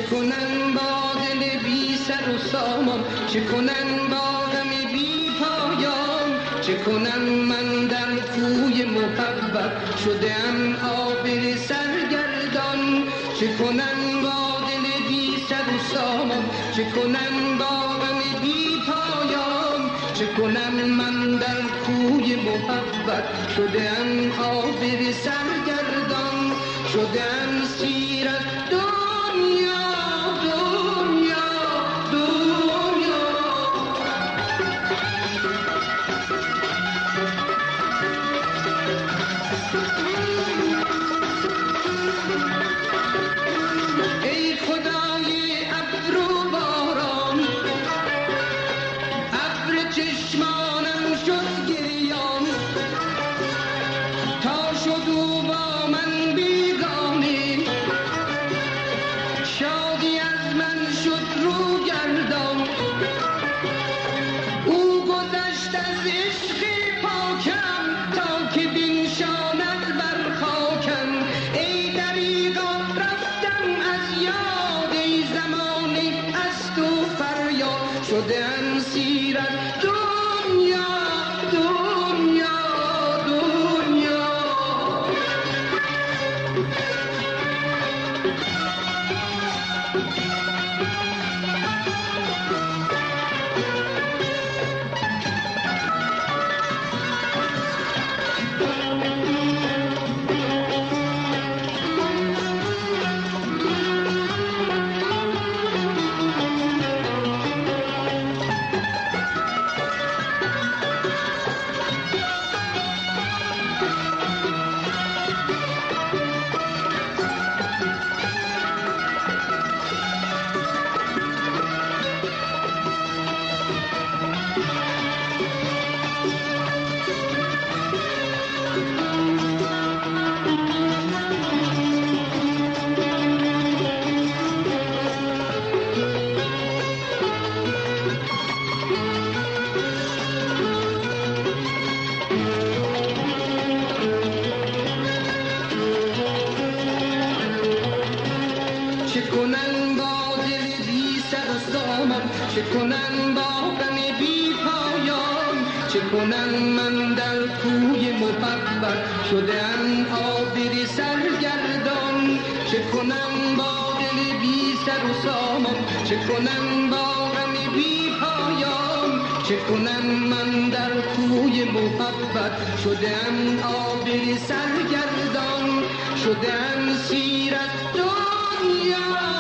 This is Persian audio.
کنن با دل بی سر و سامان، چه کنن با غم بی پایان، چه کنن من در کوی محبت شدم آبر سرگردان، چه کنن با دل بی سر و سامان، چه کنن با غم بی پایان، چه کنن من در کوی محبت شدم آبر سرگردان، شدم سیر از دنیا دنیا دنیا. ای خدای ابر و باران، ابر چشمانم شد گریان، تا شد او با من بیگانه، شادی از من شد رو گردان، او گذشت از عشق پاکم تا که بنشاند بر خاکم، ای دریغا رفتم از یاد، ای زمانه از تو فریاد، شدم سیر از دنیا دنیا دنیا. چه کنن با دل بی سر و سامان، چه کنن با غم بی پایان، چه کنن من در کوی محبت شدم آبر سرگردان، چه کنن با دل بی سر و سامان، چه کنن با غم بی پایان، چه کنن من در کوی محبت شدم آبر سرگردان، شدم سیر از دنیا